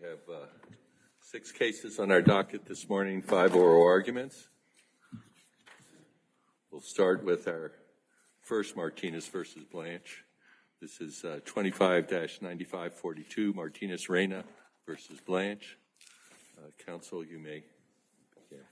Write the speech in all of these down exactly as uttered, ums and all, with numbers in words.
We have uh, six cases on our docket this morning, five oral arguments. We'll start with our first Martinez versus Blanche. This is uh, twenty-five dash ninety-five forty-two, Martinez-Reyna versus Blanche. Uh, counsel, you may begin.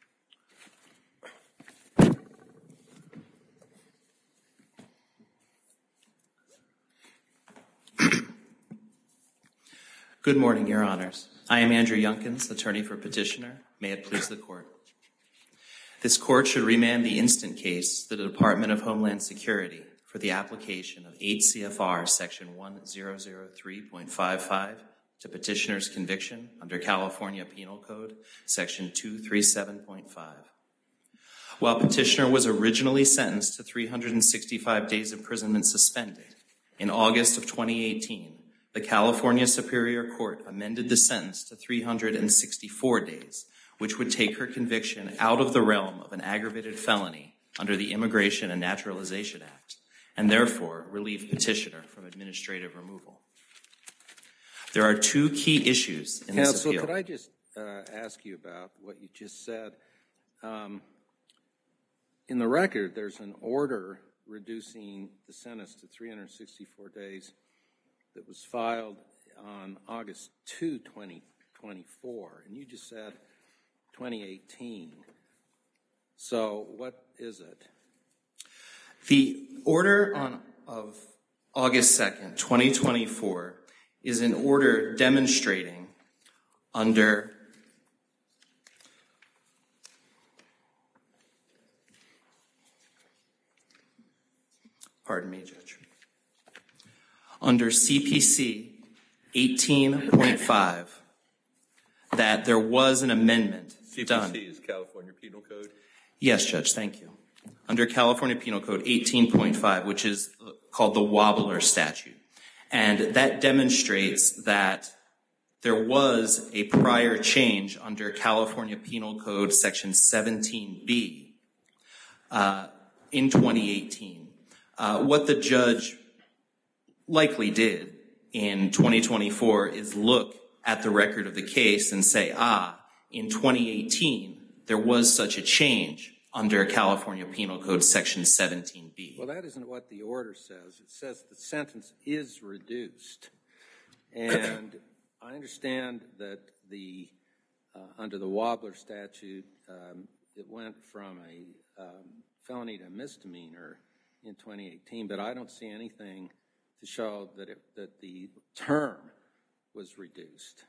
Good morning, Your Honors. I am Andrew Yunkins, attorney for petitioner. May it please the court. This court should remand the instant case to the Department of Homeland Security for the application of eight C F R section one thousand three point five five to petitioner's conviction under California Penal Code section two thirty-seven point five. While petitioner was originally sentenced to three hundred sixty-five days imprisonment suspended, in August of twenty eighteen, the California Superior Court amended the sentence to three hundred sixty-four days, which would take her conviction out of the realm of an aggravated felony under the Immigration and Naturalization Act, and therefore relieve petitioner from administrative removal. There are two key issues in Counsel, this appeal. could I just uh, ask you about what you just said? Um, in the record, there's an order reducing the sentence to three hundred sixty-four days that was filed on August second, twenty twenty-four, and you just said twenty eighteen. So what is it? The order on, of August second, twenty twenty-four is an order demonstrating under pardon me, Judge. Under C P C eighteen point five, that there was an amendment done. C P C is California Penal Code? Yes, Judge, thank you. Under California Penal Code eighteen point five, which is called the Wobbler Statute. And that demonstrates that there was a prior change under California Penal Code Section seventeen B uh, in twenty eighteen. Uh, what the judge likely did in twenty twenty-four is look at the record of the case and say, ah, in twenty eighteen, there was such a change under California Penal Code Section seventeen B. Well, that isn't what the order says. It says the sentence is reduced. And I understand that the uh, under the Wobbler statute, um, it went from a um, felony to misdemeanor in twenty eighteen, but I don't see anything to show that, it, that the term was reduced.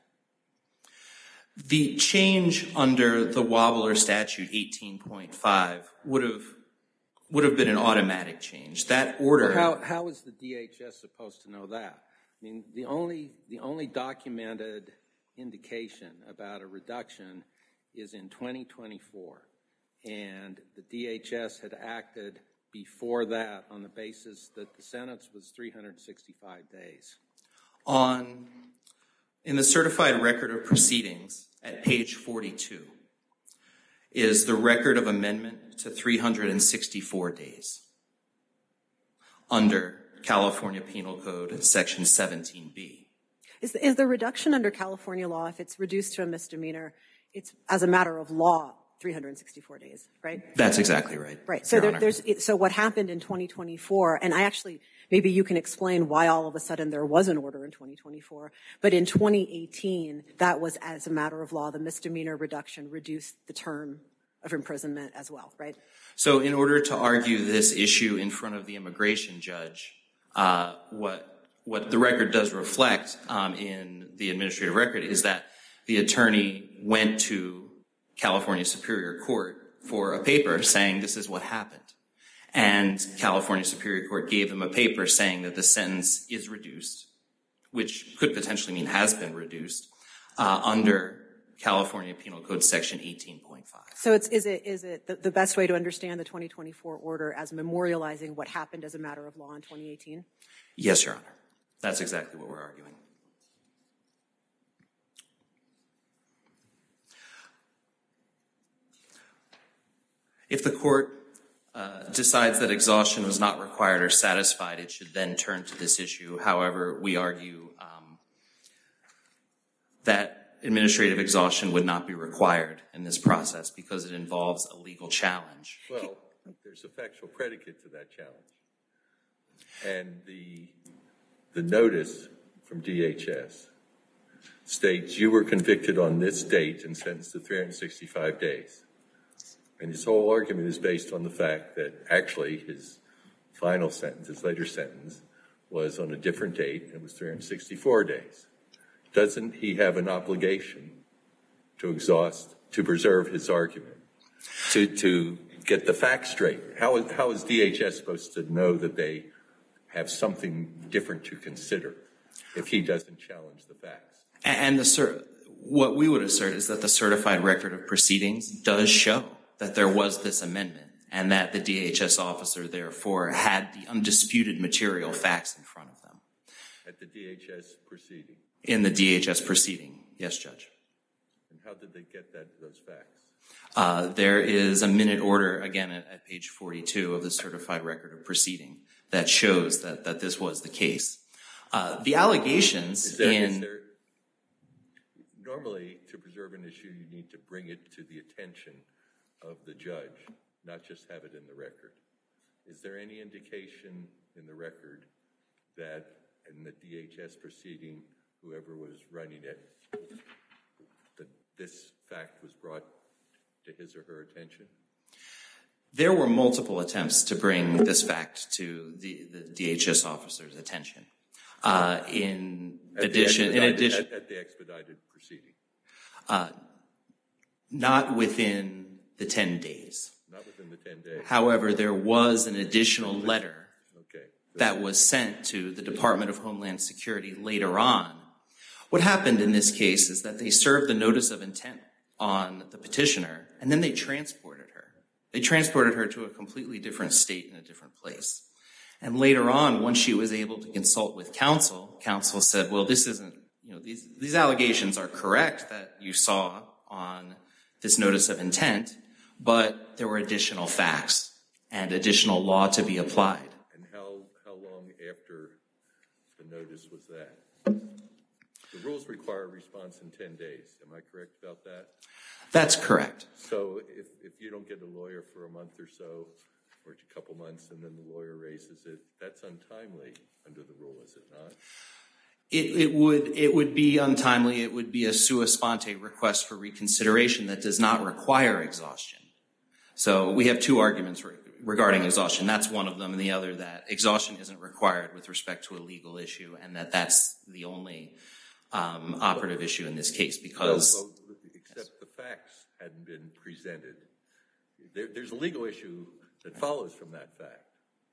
The change under the Wobbler Statute eighteen point five would have would have been an automatic change. That order. Well, how how is the D H S supposed to know that? I mean, the only the only documented indication about a reduction is in twenty twenty-four, and the D H S had acted before that on the basis that the sentence was three hundred sixty-five days. On, in the certified record of proceedings at page forty-two is the record of amendment to three hundred sixty-four days under California Penal Code Section seventeen B. Is the, is the reduction under California law, if it's reduced to a misdemeanor, it's as a matter of law, three hundred sixty-four days, right? That's exactly right. Right. So there, there's so what happened in twenty twenty-four, and I actually maybe you can explain why all of a sudden there was an order in twenty twenty-four, but in twenty eighteen that was as a matter of law, the misdemeanor reduction reduced the term of imprisonment as well, right? So in order to argue this issue in front of the immigration judge, uh, what what the record does reflect um, in the administrative record is that the attorney went to California Superior Court for a paper saying this is what happened. And California Superior Court gave them a paper saying that the sentence is reduced, which could potentially mean has been reduced, uh, under California Penal Code Section eighteen point five. So it's, is it, is it the, the best way to understand the twenty twenty-four order as memorializing what happened as a matter of law in twenty eighteen? Yes, Your Honor. That's exactly what we're arguing. If the court uh, decides that exhaustion was not required or satisfied, it should then turn to this issue. However, we argue um, that administrative exhaustion would not be required in this process because it involves a legal challenge. Well, there's a factual predicate to that challenge. And the, the notice from D H S states you were convicted on this date and sentenced to three hundred sixty-five days. And his whole argument is based on the fact that actually his final sentence, his later sentence, was on a different date, and it was three hundred sixty-four days. Doesn't he have an obligation to exhaust, to preserve his argument, to, to get the facts straight? How is, how is D H S supposed to know that they have something different to consider if he doesn't challenge the facts? And the cer- what we would assert is that the certified record of proceedings does show that there was this amendment and that the D H S officer, therefore, had the undisputed material facts in front of them. At the D H S proceeding? In the D H S proceeding, yes, Judge. And how did they get that, those facts? Uh, there is a minute order, again, at, at page forty-two of the certified record of proceeding that shows that, that this was the case. Uh, the allegations is there, in... Is there, normally, to preserve an issue, you need to bring it to the attention of the judge, not just have it in the record. Is there any indication in the record that in the D H S proceeding, whoever was running it, that this fact was brought to his or her attention? There were multiple attempts to bring this fact to the, the D H S officer's attention. Uh, in at addition, in addition, at, at the expedited proceeding, uh, not within the ten days. Not within the ten days. However, there was an additional letter okay. that was sent to the Department of Homeland Security later on. What happened in this case is that they served the notice of intent on the petitioner, and then they transported her. They transported her to a completely different state in a different place. And later on, once she was able to consult with counsel, counsel said, well, this isn't, you know, these, these allegations are correct that you saw on this notice of intent, but there were additional facts and additional law to be applied. And how, how long after the notice was that? The rules require a response in ten days. Am I correct about that? That's correct. So if, if you don't get a lawyer for a month or so, or a couple months, and then the lawyer raises it, that's untimely under the rule, is it not? It, it would it would be untimely. It would be a sua sponte request for reconsideration that does not require exhaustion. So we have two arguments re- regarding exhaustion. That's one of them, and the other that exhaustion isn't required with respect to a legal issue, and that that's the only um, operative issue in this case because... Well, well, except the facts hadn't been presented. There, there's a legal issue that follows from that fact.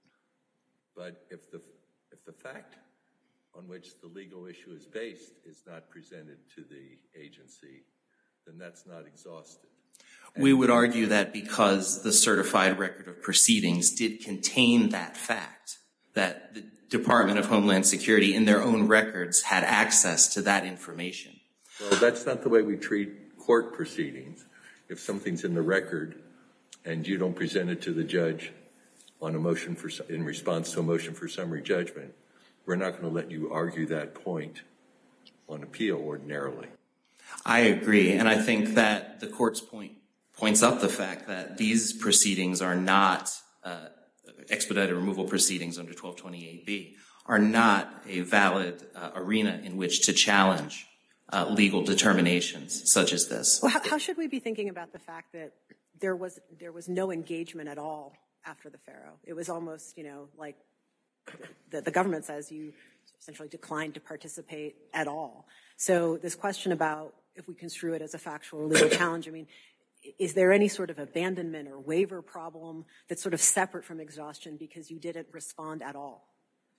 But if the if the fact on which the legal issue is based is not presented to the agency, then that's not exhausted. We would argue that because the certified record of proceedings did contain that fact, that the Department of Homeland Security in their own records had access to that information. Well, that's not the way we treat court proceedings. If something's in the record and you don't present it to the judge on a motion for, in response to a motion for summary judgment, we're not going to let you argue that point on appeal ordinarily. I agree, and I think that the court's point points up the fact that these proceedings are not uh, expedited removal proceedings under twelve twenty-eight B, are not a valid uh, arena in which to challenge uh, legal determinations such as this. Well, how, how should we be thinking about the fact that there was there was no engagement at all after the Pharaoh? It was almost, you know, like the, the government says you essentially declined to participate at all. So this question about if we construe it as a factual or legal challenge, I mean, is there any sort of abandonment or waiver problem that's sort of separate from exhaustion because you didn't respond at all?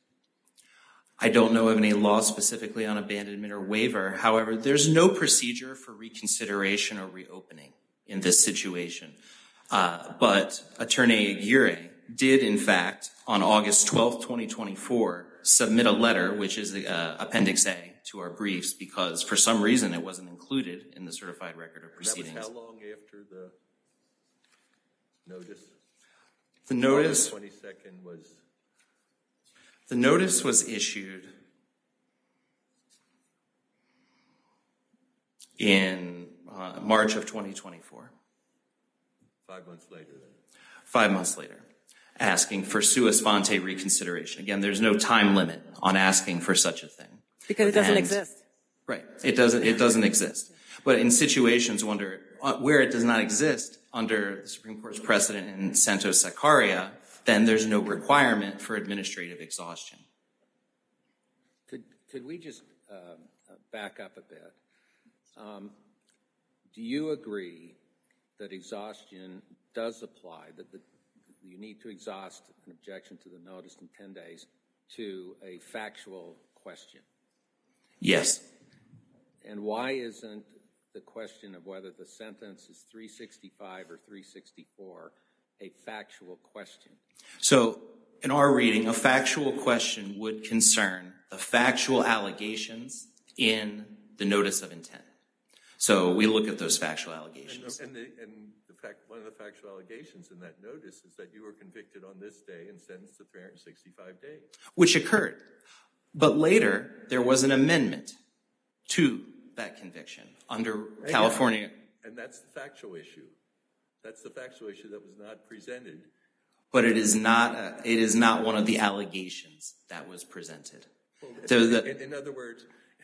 I don't know of any law specifically on abandonment or waiver. However, there's no procedure for reconsideration or reopening in this situation. Uh, but Attorney Aguirre did, in fact, on August twelfth, twenty twenty-four, submit a letter, which is uh, Appendix A to our briefs, because for some reason it wasn't included in the certified record of proceedings. And that was how long after the notice? The notice, August twenty-second was... the notice was issued in uh, March of twenty twenty-four. Five months later, then. Five months later, asking for sua sponte reconsideration. Again, there's no time limit on asking for such a thing. Because it doesn't And- exist. Right. It doesn't, it doesn't exist. But in situations wonder, uh, where it does not exist under the Supreme Court's precedent in Santos Sacaria, then there's no requirement for administrative exhaustion. Could, could we just uh, uh, back up a bit? Um, do you agree that exhaustion does apply, that the, you need to exhaust an objection to the notice in ten days to a factual question? Yes. And why isn't the question of whether the sentence is three sixty-five or three sixty-four a factual question? So in our reading, a factual question would concern the factual allegations in the notice of intent. So we look at those factual allegations. And, the, and, the, and the fact, one of the factual allegations in that notice is that you were convicted on this day and sentenced to three hundred sixty-five days. Which occurred. But later, there was an amendment to that conviction under California. And that's the factual issue. That's the factual issue that was not presented. But it is not, a, it is not one of the allegations that was presented. Well, So the, in, in other words,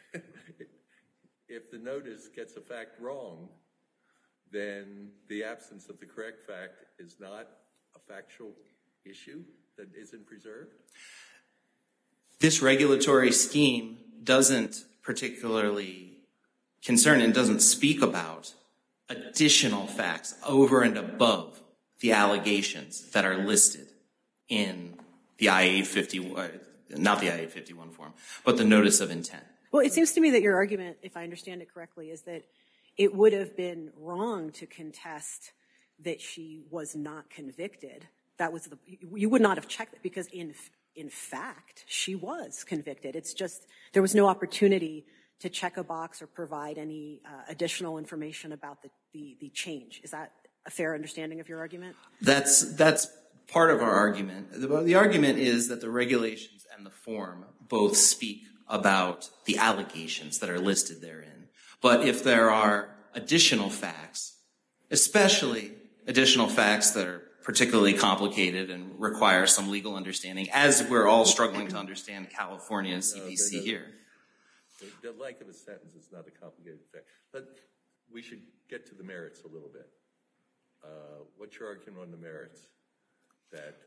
if the notice gets a fact wrong, then the absence of the correct fact is not a factual issue that isn't preserved? This regulatory scheme doesn't particularly concern and doesn't speak about additional facts over and above the allegations that are listed in the I eight fifty-one, not the I eight fifty-one form, but the notice of intent. Well, it seems to me that your argument, if I understand it correctly, is that it would have been wrong to contest that she was not convicted. That was the, you would not have checked it because in in fact, she was convicted. It's just there was no opportunity to check a box or provide any uh, additional information about the, the, the change. Is that a fair understanding of your argument? That's, that's part of our argument. The, the argument is that the regulations and the form both speak about the allegations that are listed therein. But if there are additional facts, especially additional facts that are particularly complicated and require some legal understanding, as we're all struggling to understand California C P C here. The, the length of a sentence is not a complicated fact. But we should get to the merits a little bit. Uh, what's your argument on the merits? That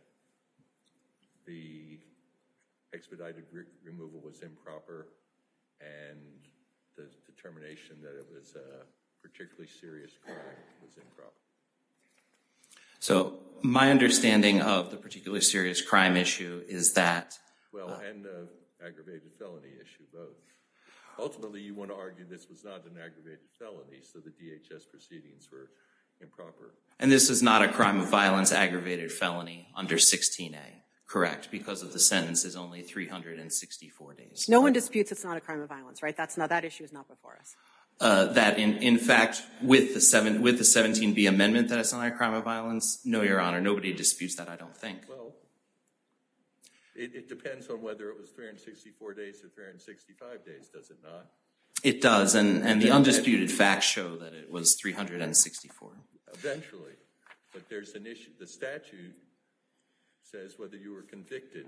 the expedited re removal was improper and the determination that it was a particularly serious crime was improper? So my understanding of the particularly serious crime issue is that... Well, uh, and the aggravated felony issue, both. Ultimately, you want to argue this was not an aggravated felony, so the D H S proceedings were improper. And this is not a crime of violence aggravated felony under sixteen A, correct? Because of the sentence is only three hundred sixty-four days. No one disputes it's not a crime of violence, right? That's not, that issue is not before us. Uh, that in, in fact, with the seven, with the seventeen B amendment that it's not a crime of violence, no, Your Honor, nobody disputes that, I don't think. Well, it, it depends on whether it was three hundred sixty-four days or three hundred sixty-five days, does it not? It does, and, and the undisputed facts show that it was three hundred sixty-four. Eventually, but there's an issue. The statute says whether you were convicted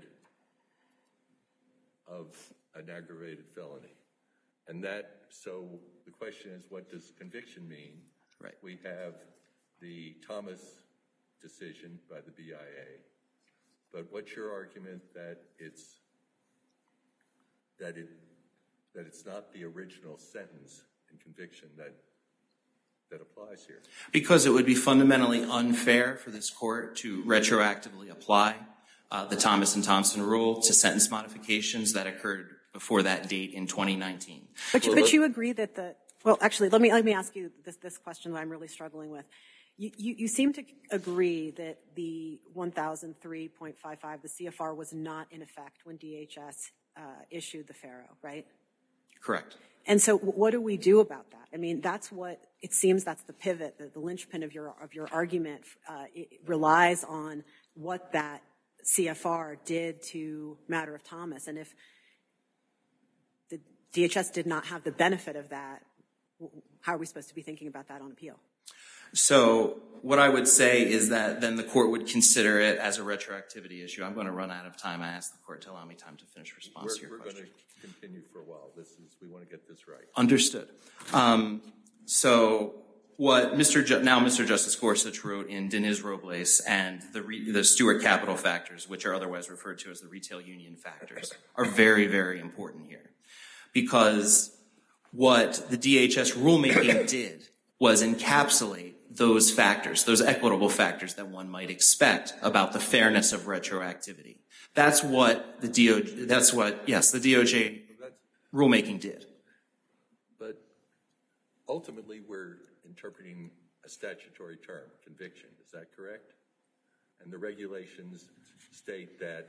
of an aggravated felony. And that, so the question is, what does conviction mean? Right. We have the Thomas decision by the B I A. But what's your argument that it's that it that it's not the original sentence and conviction that that applies here? Because it would be fundamentally unfair for this court to retroactively apply uh, the Thomas and Thompson rule to sentence modifications that occurred before that date in twenty nineteen. But, well, but you agree that the, well, actually, let me, let me ask you this, this question that I'm really struggling with. You, you, you seem to agree that the one thousand three point five five, the C F R, was not in effect when D H S uh, issued the FARO, right? Correct. And so what do we do about that? I mean, that's what, it seems that's the pivot, the, the linchpin of your, of your argument. Uh, it relies on what that C F R did to matter of Thomas. And if the D H S did not have the benefit of that, how are we supposed to be thinking about that on appeal? So what I would say is that then the court would consider it as a retroactivity issue. I'm going to run out of time. I asked the court to allow me time to finish response We're, to your we're question. going to continue for a while. This is, we want to get this right. Understood. Um, so what Mister Ju- now Mister Justice Gorsuch wrote in Deniz Robles and the, re- the Stewart capital factors, which are otherwise referred to as the retail union factors, are very, very important here. Because what the D H S rulemaking did was encapsulate those factors, those equitable factors that one might expect about the fairness of retroactivity. That's what the D O J, that's what, yes, the D O J rulemaking did. But ultimately, we're interpreting a statutory term, conviction. Is that correct? And the regulations state that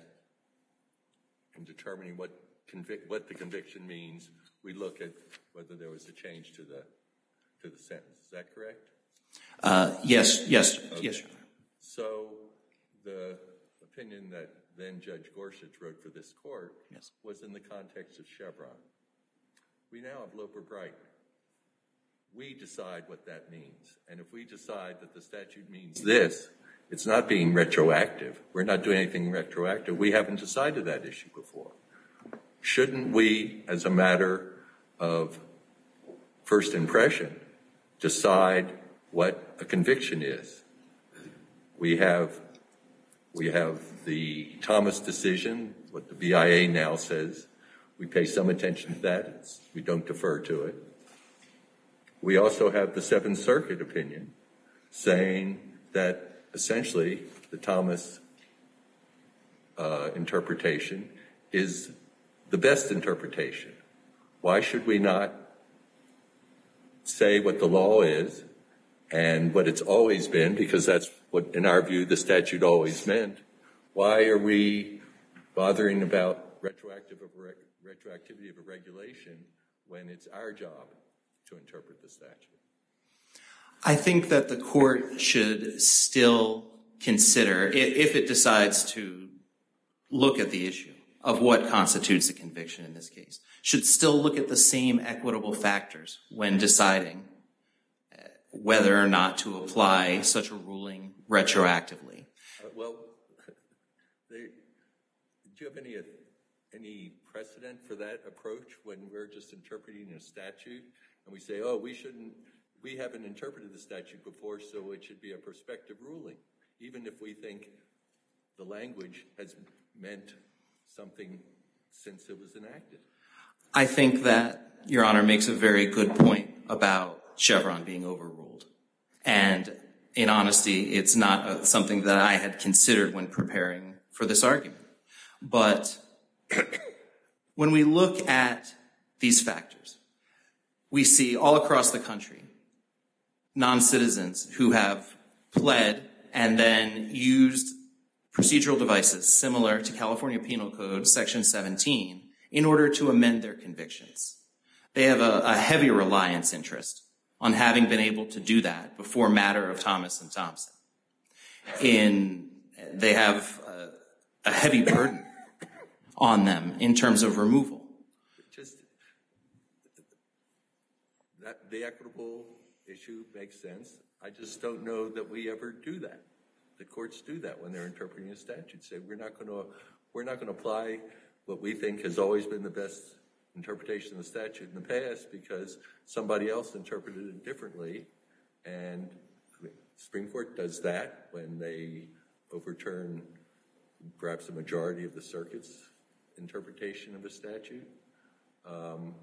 in determining what convic- what the conviction means, we look at whether there was a change to the to the sentence. Is that correct? Uh, yes, yes, Okay. yes, Your Honor. So the opinion that then Judge Gorsuch wrote for this court Yes. was in the context of Chevron. We now have Loper-Bright. We decide what that means. And if we decide that the statute means this, it's not being retroactive. We're not doing anything retroactive. We haven't decided that issue before. Shouldn't we, as a matter of first impression, decide what a conviction is? We have we have the Thomas decision, what the B I A now says. We pay some attention to that. It's, we don't defer to it. We also have the Seventh Circuit opinion saying that essentially the Thomas uh, interpretation is the best interpretation. Why should we not say what the law is and what it's always been, because that's what, in our view, the statute always meant? Why are we bothering about retroactive of re- retroactivity of a regulation when it's our job to interpret the statute? I think that the court should still consider, i- if it decides to look at the issue of what constitutes a conviction in this case, should still look at the same equitable factors when deciding uh, whether or not to apply such a ruling retroactively. Uh, well, they, do you have any uh, any precedent for that approach when we're just interpreting a statute and we say, oh, we shouldn't, we haven't interpreted the statute before, so it should be a prospective ruling, even if we think the language has meant something since it was enacted? I think that Your Honor makes a very good point about Chevron being overruled. And in honesty, it's not uh, something that I had considered when preparing for this argument. But when we look at these factors, we see all across the country non-citizens who have pled and then used procedural devices similar to California Penal Code Section seventeen in order to amend their convictions. They have a, a heavy reliance interest on having been able to do that before matter of Thomas and Thompson. In, they have a, a heavy burden on them in terms of removal. Just that the equitable issue makes sense. I just don't know that we ever do that. The courts do that when they're interpreting a statute. Say we're not going to we're not going to apply what we think has always been the best interpretation of the statute in the past because somebody else interpreted it differently. And I mean, the Supreme Court does that when they overturn perhaps a majority of the circuit's interpretation of a statute. Um,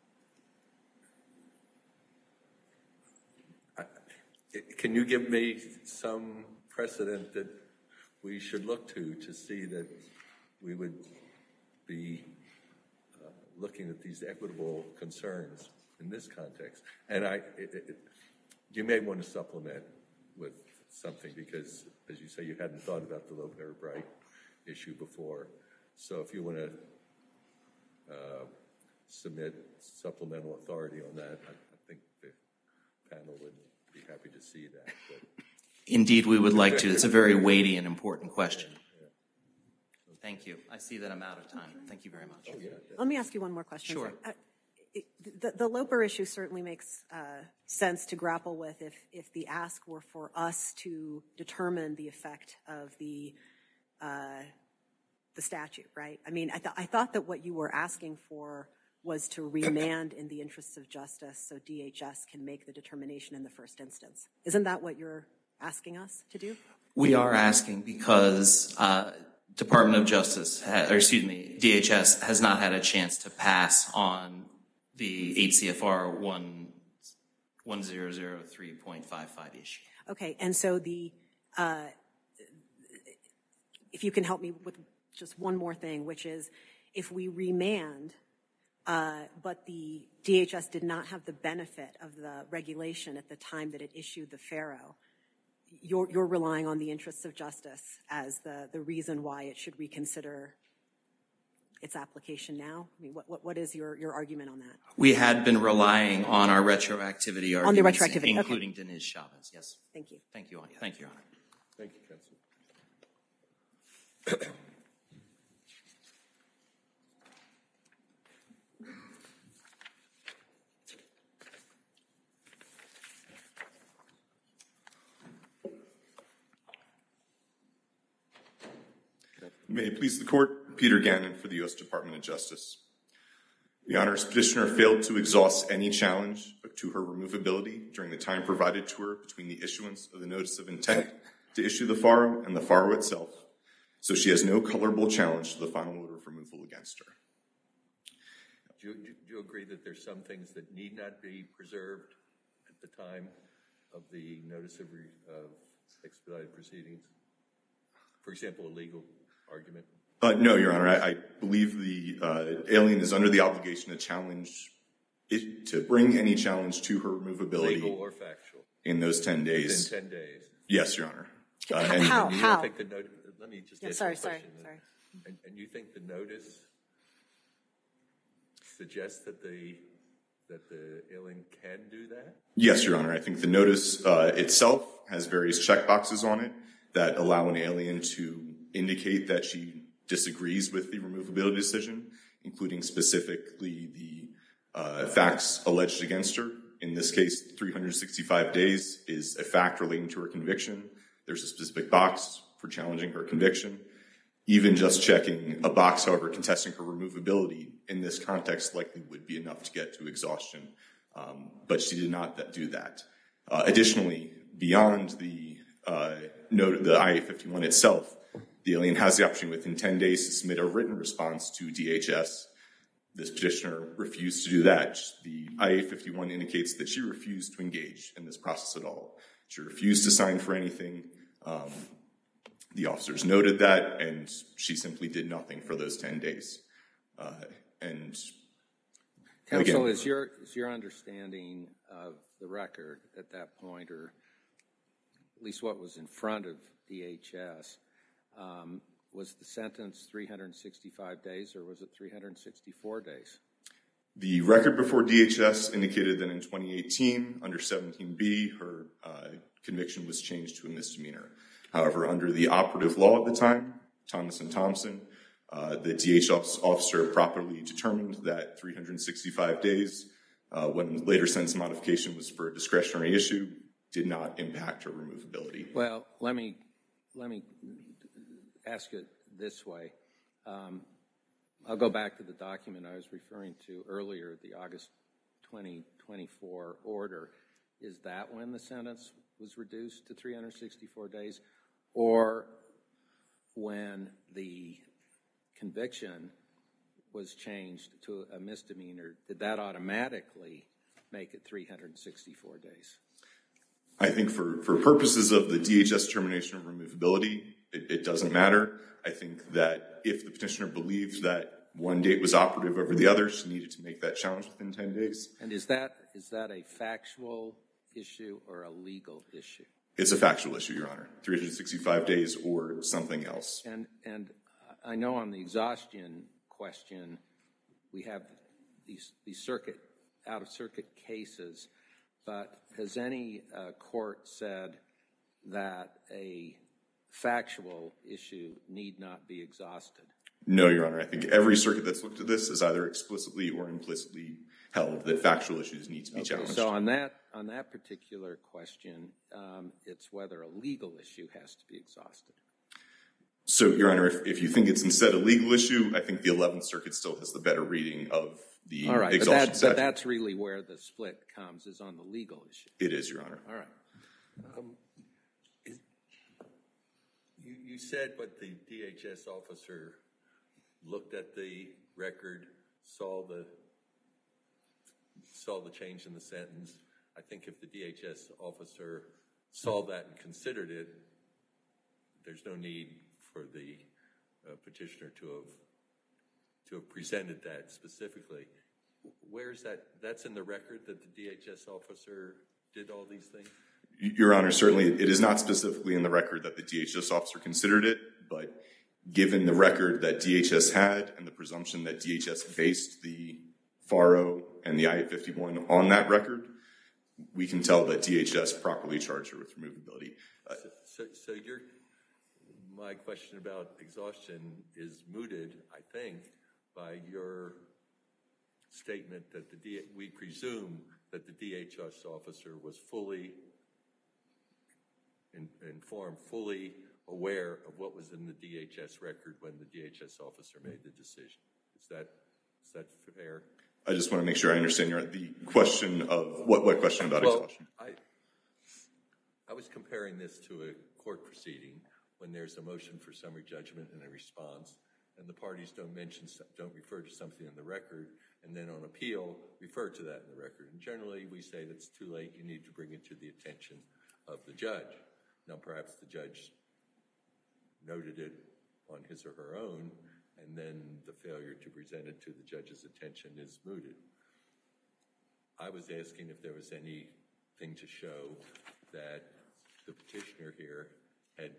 I, can you give me some precedent that we should look to to see that we would be uh, looking at these equitable concerns in this context? And I, it, it, you may want to supplement with something because, as you say, you hadn't thought about the Loper-Bright issue before. So if you want to uh, submit supplemental authority on that, I, I think the panel would be happy to see that. But Indeed, we would like to. It's a very weighty and important question. Thank you. I see that I'm out of time. Thank you very much. Let me ask you one more question. Sure. Uh, the, the Loper issue certainly makes uh, sense to grapple with if, if the ask were for us to determine the effect of the uh, the statute, right? I mean, I, th- I thought that what you were asking for was to remand in the interests of justice so D H S can make the determination in the first instance. Isn't that what you're asking us to do? We are asking because uh, Department of Justice, ha- or excuse me, D H S has not had a chance to pass on the eight C F R one one zero zero three point five five issue. Okay, and so the, uh, if you can help me with just one more thing, which is if we remand, uh, but the D H S did not have the benefit of the regulation at the time that it issued the FARO, you're, you're relying on the interests of justice as the, the reason why it should reconsider its application now? I mean, what, what, what is your, your argument on that? We had been relying on our retroactivity arguments, On the retroactivity, okay. including Deniz Chavez. Yes. Thank you. Thank you. Thank you, Your Honor. Thank you, Counsel. May it please the Court, Peter Gannon for the U S Department of Justice. The Honor's petitioner failed to exhaust any challenge to her removability during the time provided to her between the issuance of the notice of intent to issue the FARO and the FARO itself, so she has no colorable challenge to the final order of removal against her. Do you, do you agree that there's some things that need not be preserved at the time of the notice of, re, of expedited proceedings? For example, a legal argument? Uh, no, Your Honor. I, I believe the uh, alien is under the obligation to challenge, it, to bring any challenge to her removability. Legal or factual? In those ten days. Within ten days? Yes, Your Honor. Uh, and how? And you how? Think the notice, let me just yeah, ask sorry, you a sorry, question. sorry. And, and you think the notice suggests that the that the alien can do that? Yes, Your Honor. I think the notice uh, itself has various checkboxes on it that allow an alien to indicate that she disagrees with the removability decision, including specifically the uh, facts alleged against her. In this case, three hundred sixty-five days is a fact relating to her conviction. There's a specific box for challenging her conviction. Even just checking a box, however, contesting her removability in this context likely would be enough to get to exhaustion, um, but she did not do that. Uh, additionally, beyond the uh, note, the I A fifty-one itself, the alien has the option within ten days to submit a written response to D H S. This petitioner refused to do that. The I A fifty-one indicates that she refused to engage in this process at all. She refused to sign for anything. Um, the officers noted that, and she simply did nothing for those ten days. Uh, and Counsel, again, is your is your understanding of the record at that point, or at least what was in front of D H S, um, was the sentence three hundred sixty-five days, or was it three hundred sixty-four days? The record before D H S indicated that in twenty eighteen, under seventeen B, her uh, conviction was changed to a misdemeanor. However, under the operative law at the time, Thomas and Thompson, uh, the D H S officer properly determined that three hundred sixty-five days, uh, when later sentence modification was for a discretionary issue, did not impact her removability. Well, let me let me ask it this way. Um, I'll go back to the document I was referring to earlier, the August twenty twenty-four order. Is that when the sentence was reduced to three hundred sixty-four days, or when the conviction was changed to a misdemeanor? Did that automatically make it three hundred sixty-four days? I think for, for purposes of the D H S termination of removability, it, it doesn't matter. I think that if the petitioner believed that one date was operative over the other, she needed to make that challenge within ten days. And is that is that a factual issue or a legal issue? It's a factual issue, Your Honor. three hundred sixty-five days or something else. And and I know on the exhaustion question, we have these these circuit out of circuit cases, but has any uh, court said that a factual issue need not be exhausted? No, Your Honor. I think every circuit that's looked at this has either explicitly or implicitly held that factual issues need to be Okay, challenged. so on that, on that particular question, um, it's whether a legal issue has to be exhausted. So, Your Honor, if, if you think it's instead a legal issue, I think the eleventh Circuit still has the better reading of the All right, but, exhaustion that, statute. but that's really where the split comes, is on the legal issue. It is, Your Honor. All right. Um, is, you, you said what the D H S officer looked at the record, saw the saw the change in the sentence. I think if the D H S officer saw that and considered it, there's no need for the uh, petitioner to have to have presented that specifically. Where's that? That's in the record that the D H S officer did all these things? Your Honor, certainly it is not specifically in the record that the D H S officer considered it, but given the record that D H S had and the presumption that D H S based the FARO and the I eight fifty-one on that record, we can tell that D H S properly charged her with removability. Uh, So, so, so you're, my question about exhaustion is mooted, I think, by your statement that the D, we presume that the D H S officer was fully in, informed, fully aware of what was in the D H S record when the D H S officer made the decision. Is that, is that fair? I just want to make sure I understand your, the question of, what, what question about Well, exhaustion? I, I was comparing this to a court proceeding when there's a motion for summary judgment and a response, and the parties don't mention, don't refer to something in the record, and then on appeal, refer to that in the record. And generally, we say that's too late, you need to bring it to the attention of the judge. Now, perhaps the judge noted it on his or her own, and then the failure to present it to the judge's attention is mooted. I was asking if there was anything to show that the petitioner here had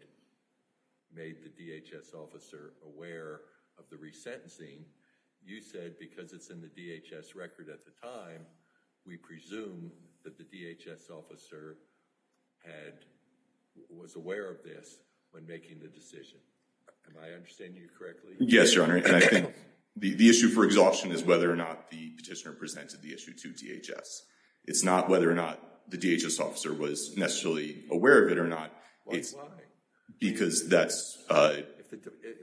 made the D H S officer aware of the resentencing. You said because it's in the D H S record at the time, we presume that the D H S officer had was aware of this when making the decision. Am I understanding you correctly? Yes, Your Honor, and I think the, the issue for exhaustion is whether or not the petitioner presented the issue to D H S. It's not whether or not the D H S officer was necessarily aware of it or not. Why? It's Why? because that's, uh, If the, it,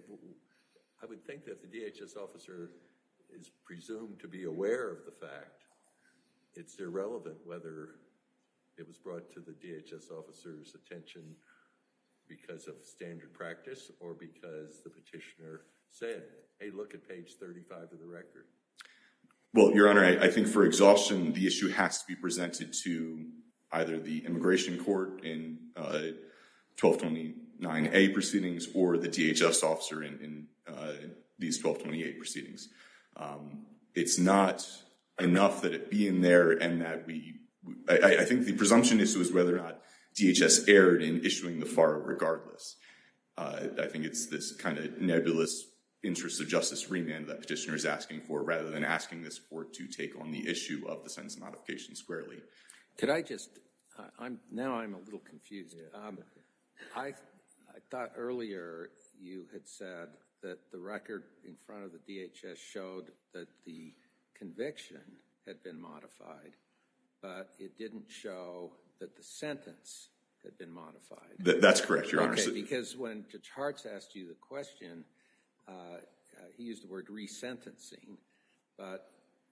I would think that the D H S officer is presumed to be aware of the fact, it's irrelevant whether it was brought to the D H S officer's attention because of standard practice or because the petitioner said, hey, look at page thirty-five of the record. well, Your Honor, I, I think for exhaustion, the issue has to be presented to either the immigration court in uh, twelve twenty-nine A proceedings or the D H S officer in, in uh, these twelve twenty-eight proceedings. Um, it's not enough that it be in there and that we, I, I think the presumption issue is whether or not D H S erred in issuing the FARO regardless. Uh, I think it's this kind of nebulous interest of justice remand that petitioner is asking for rather than asking this court to take on the issue of the sentence modification squarely. Could I just, uh, I'm, now I'm a little confused. Um, I, I thought earlier you had said that the record in front of the D H S showed that the conviction had been modified, but it didn't show that the sentence had been modified. Th- that's correct, Your Honor. Okay, So- because when Judge Hartz asked you the question, uh, uh, he used the word resentencing, but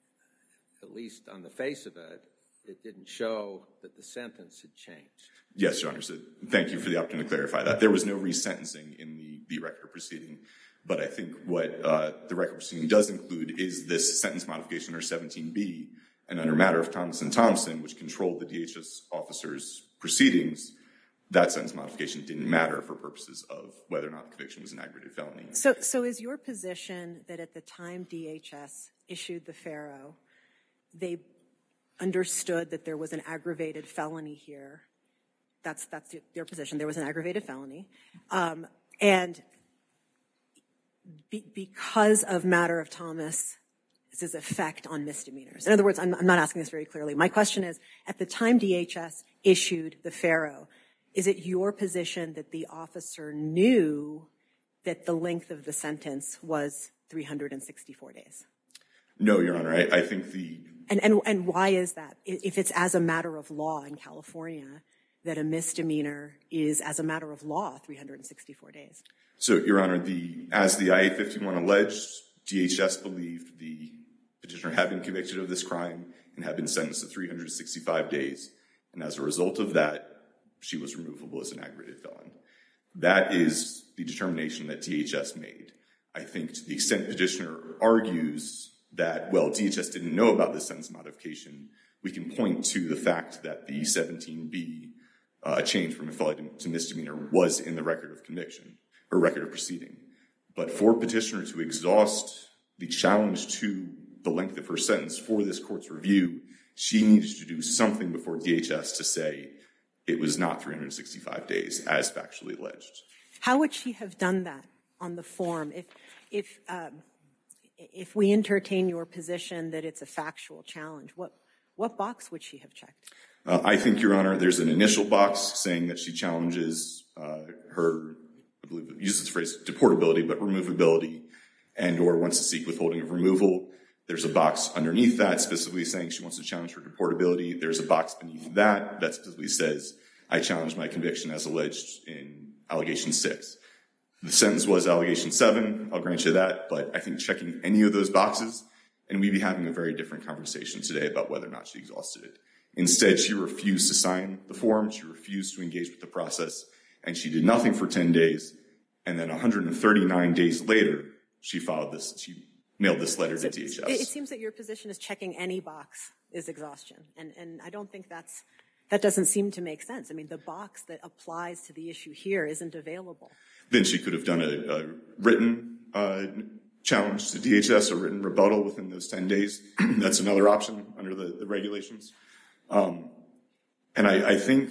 at least on the face of it, it didn't show that the sentence had changed. Yes, Your Honor. So thank you for the opportunity to clarify that. There was no resentencing in the, the record proceeding, but I think what uh, the record proceeding does include is this sentence modification under seventeen B, and under matter of Thomas and Thompson, which controlled the D H S officer's proceedings, that sentence modification didn't matter for purposes of whether or not the conviction was an aggravated felony. So, so is your position that at the time D H S issued the FARO, they understood that there was an aggravated felony here? That's that's your position. There was an aggravated felony, um, and be, because of matter of Thomas. His effect on misdemeanors. In other words, I'm, I'm not asking this very clearly. My question is, at the time D H S issued the FARO, is it your position that the officer knew that the length of the sentence was three hundred sixty-four days? No, Your Honor. I, I think the... And, and, and why is that? If it's as a matter of law in California, that a misdemeanor is, as a matter of law, three hundred sixty-four days. So, Your Honor, the, as the I eight fifty-one alleged, D H S believed the petitioner had been convicted of this crime and had been sentenced to three hundred sixty-five days. And as a result of that, she was removable as an aggravated felon. That is the determination that D H S made. I think to the extent petitioner argues that, well, D H S didn't know about this sentence modification, we can point to the fact that the seventeen B uh, change from a felony to misdemeanor was in the record of conviction, or record of proceeding. But for petitioner to exhaust the challenge to the length of her sentence for this court's review, she needed to do something before D H S to say it was not three hundred sixty-five days, as factually alleged. How would she have done that on the form if, if, um, if we entertain your position that it's a factual challenge? What, what box would she have checked? Uh, I think, Your Honor, there's an initial box saying that she challenges uh, her, I believe it uses the phrase deportability, but removability, and or wants to seek withholding of removal. There's a box underneath that specifically saying she wants to challenge her deportability. There's a box beneath that that specifically says, I challenge my conviction as alleged in allegation six. The sentence was allegation seven, I'll grant you that, but I think checking any of those boxes, and we'd be having a very different conversation today about whether or not she exhausted it. Instead, she refused to sign the form, she refused to engage with the process, and she did nothing for ten days, and then one hundred thirty-nine days later, she filed this, she mailed this letter to D H S. It seems that your position is checking any box is exhaustion, and, and I don't think that's, that doesn't seem to make sense. I mean, the box that applies to the issue here isn't available. Then she could have done a, a written uh, challenge to D H S, a written rebuttal within those ten days. That's another option under the, the regulations. Um, and I, I think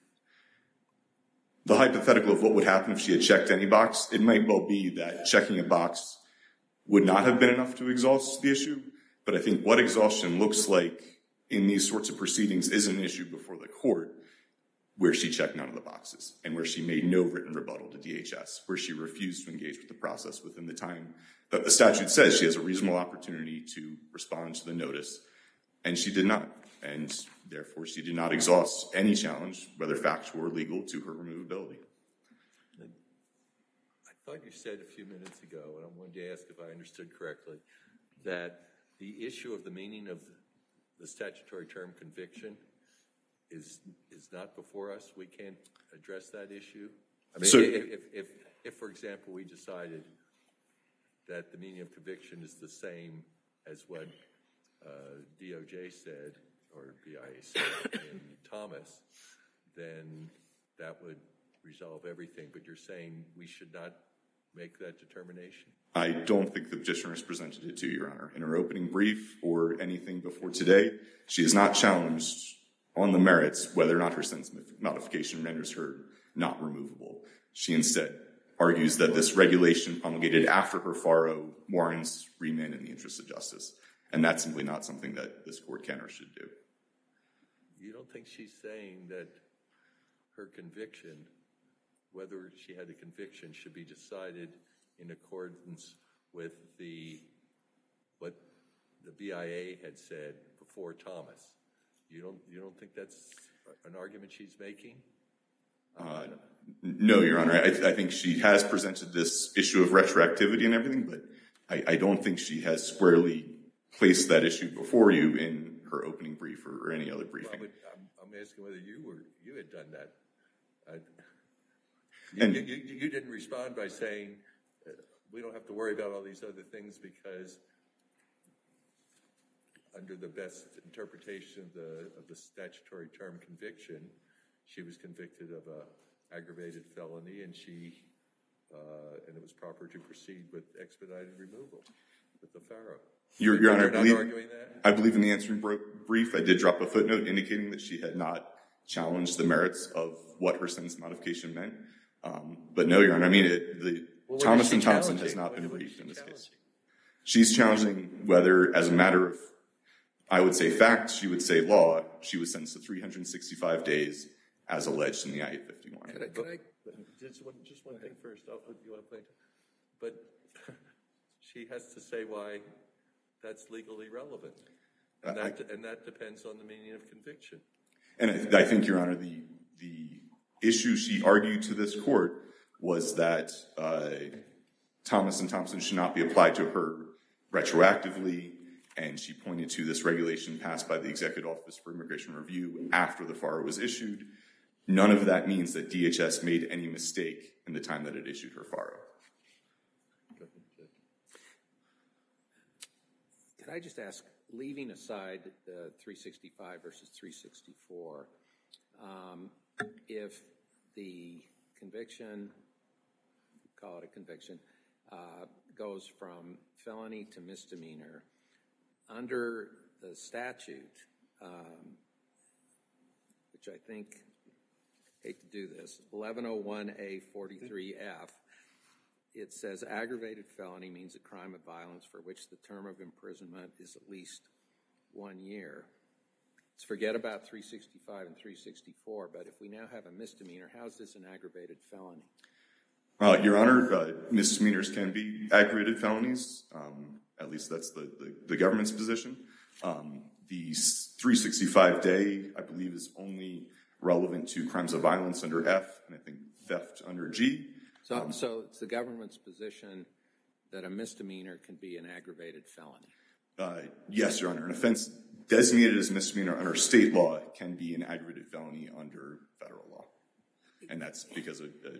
the hypothetical of what would happen if she had checked any box, it might well be that checking a box would not have been enough to exhaust the issue. But I think what exhaustion looks like in these sorts of proceedings is an issue before the court where she checked none of the boxes and where she made no written rebuttal to D H S, where she refused to engage with the process within the time that the statute says she has a reasonable opportunity to respond to the notice, and she did not. And therefore, she did not exhaust any challenge, whether factual or legal, to her removability. I thought you said a few minutes ago, and I wanted to ask if I understood correctly, that the issue of the meaning of the statutory term conviction is is not before us. We can't address that issue. I mean, so, if, if, if, if, for example, we decided that the meaning of conviction is the same as what uh, D O J said, or B I A said in Thomas, then that would resolve everything. But you're saying we should not make that determination? I don't think the petitioner has presented it to you, Your Honor. In her opening brief or anything before today, she has not challenged on the merits whether or not her sentence modification renders her not removable. She instead argues that this regulation promulgated after her FARO warrants remand in the interest of justice. And that's simply not something that this court can or should do. You don't think she's saying that her conviction, whether she had a conviction, should be decided in accordance with the what the B I A had said before Thomas? You don't you don't think that's an argument she's making? Uh, no, Your Honor. I, I think she has presented this issue of retroactivity and everything, but I, I don't think she has squarely placed that issue before you in her opening brief or, or any other briefing. Well, I'm, I'm asking whether you were you had done that. I, you, and, you, you, you didn't respond by saying uh, we don't have to worry about all these other things because under the best interpretation of the of the statutory term conviction, she was convicted of a aggravated felony, and she uh, and it was proper to proceed with expedited removal with the FARO. Your, Your Honor, You're not I believe, arguing that? I believe in the answering brief, I did drop a footnote indicating that she had not challenged the merits of what her sentence modification meant. Um, but no, Your Honor, I mean, it, the Well, Thomas and Thompson challenging? has not been What- what is briefed she in this case. challenging? She's challenging whether, as a matter of, I would say fact, she would say law, she was sentenced to three hundred sixty-five days as alleged in the I eight fifty-one. Can I, can I just one, just one thing first? I'll, you want to play? but she has to say why that's legally relevant. And that, I, and that depends on the meaning of conviction. And I, I think, Your Honor, the, the issue she argued to this court was that uh, Thomas and Thompson should not be applied to her retroactively, and she pointed to this regulation passed by the Executive Office for Immigration Review after the F A R was issued. None of that means that D H S made any mistake in the time that it issued her F A R. Could I just ask, leaving aside the three sixty-five versus three sixty-four, um, if the conviction, call it a conviction, uh, goes from felony to misdemeanor, under the statute, um, which I think, hate to do this, eleven oh one A forty-three F, it says aggravated felony means a crime of violence for which the term of imprisonment is at least one year. Let's forget about three sixty-five and three sixty-four, but if we now have a misdemeanor, how is this an aggravated felony? Uh, Your Honor, uh, misdemeanors can be aggravated felonies. Um, at least that's the, the, the government's position. Um, the three sixty-five day, I believe, is only relevant to crimes of violence under F, and I think theft under G. So, um, so it's the government's position that a misdemeanor can be an aggravated felony? Uh, yes, Your Honor. An offense designated as misdemeanor under state law can be an aggravated felony under federal law. And that's because of, uh,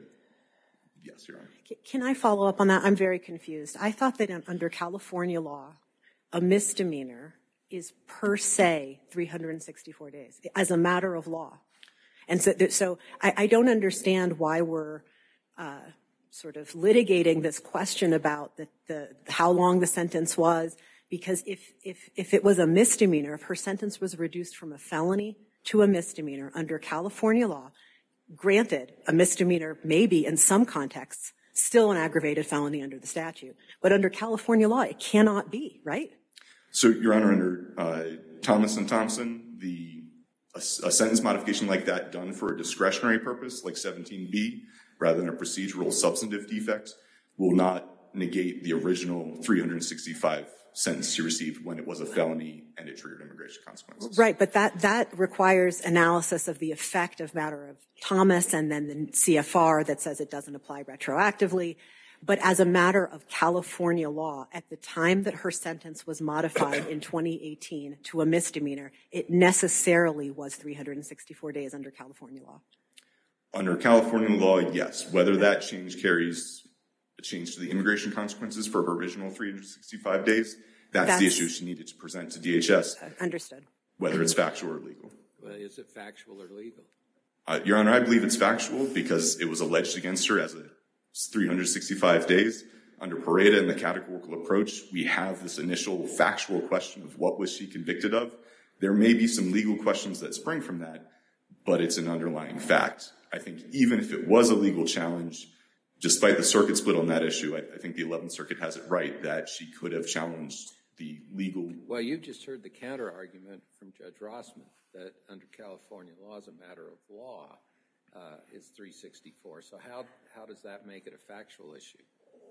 yes, Your Honor. Can I follow up on that? I'm very confused. I thought that under California law, a misdemeanor is per se three hundred sixty-four days as a matter of law. And so, so I, I don't understand why we're uh, sort of litigating this question about the, the how long the sentence was, because if, if, if it was a misdemeanor, if her sentence was reduced from a felony to a misdemeanor under California law, granted, a misdemeanor may be, in some contexts, still an aggravated felony under the statute. But under California law, it cannot be, right? So, Your Honor, under uh, Thomas and Thompson, the a, a sentence modification like that done for a discretionary purpose, like seventeen B, rather than a procedural substantive defect, will not negate the original three hundred sixty-five sentence she received when it was a felony and it triggered immigration consequences. Right, but that, that requires analysis of the effect of matter of Thomas and then the C F R that says it doesn't apply retroactively. But as a matter of California law, at the time that her sentence was modified in twenty eighteen to a misdemeanor, it necessarily was three hundred sixty-four days under California law. Under California law, yes. Whether that change carries a change to the immigration consequences for her original three hundred sixty-five days, that's, that's the issue she needed to present to D H S. Uh, understood. Whether it's factual or legal. Well, is it factual or legal? Uh, Your Honor, I believe it's factual because it was alleged against her as a three hundred sixty-five days. Under Pareda and the categorical approach, we have this initial factual question of what was she convicted of. There may be some legal questions that spring from that, but it's an underlying fact. I think even if it was a legal challenge, despite the circuit split on that issue, I, I think the eleventh Circuit has it right that she could have challenged the legal. Well, you just heard the counter argument from Judge Rossman that under California law, as a matter of law, uh, is three sixty-four. So how, how does that make it a factual issue?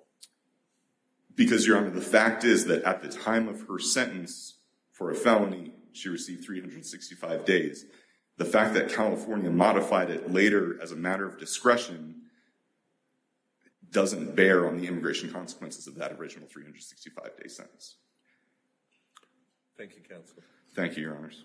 Because, Your Honor, the fact is that at the time of her sentence for a felony, she received three hundred sixty-five days. The fact that California modified it later as a matter of discretion doesn't bear on the immigration consequences of that original three hundred sixty-five day sentence. Thank you, counsel. Thank you, Your Honors.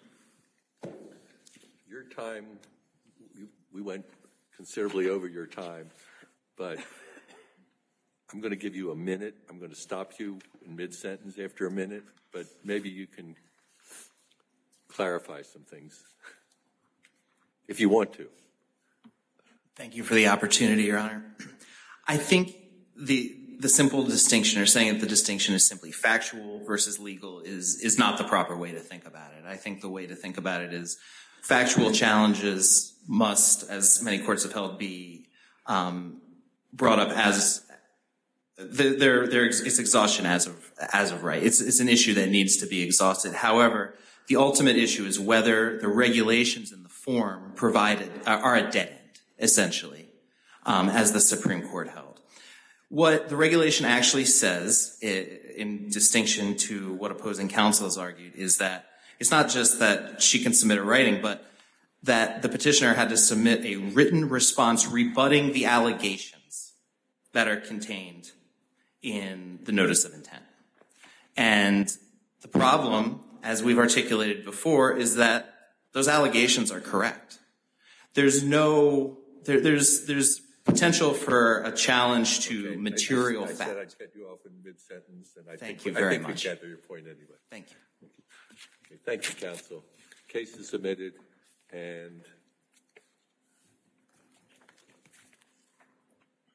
Your time, we, we went considerably over your time, but I'm going to give you a minute. I'm going to stop you in mid-sentence after a minute, but maybe you can clarify some things, if you want to. Thank you for the opportunity, Your Honor. I think the the simple distinction, or saying that the distinction is simply factual versus legal, is is not the proper way to think about it. I think the way to think about it is factual challenges must, as many courts have held, be um, brought up as there there it's exhaustion as of as of right. It's it's an issue that needs to be exhausted. However, the ultimate issue is whether the regulations in the form provided are a dead end, essentially, um, as the Supreme Court held. What the regulation actually says, in distinction to what opposing counsel has argued, is that it's not just that she can submit a writing, but that the petitioner had to submit a written response rebutting the allegations that are contained in the notice of intent. And the problem, as we've articulated before, is that those allegations are correct. There's no, there, there's, there's potential for a challenge to Okay, material I just- I said facts. I'd cut you off in mid-sentence, and I Thank think, you I very think we much. gather your point anyway. Thank you. Okay, thank you, counsel. Case is submitted, and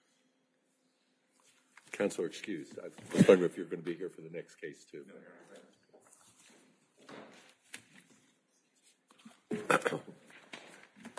counsel are excused. I was wondering if you're going to be here for the next case, too.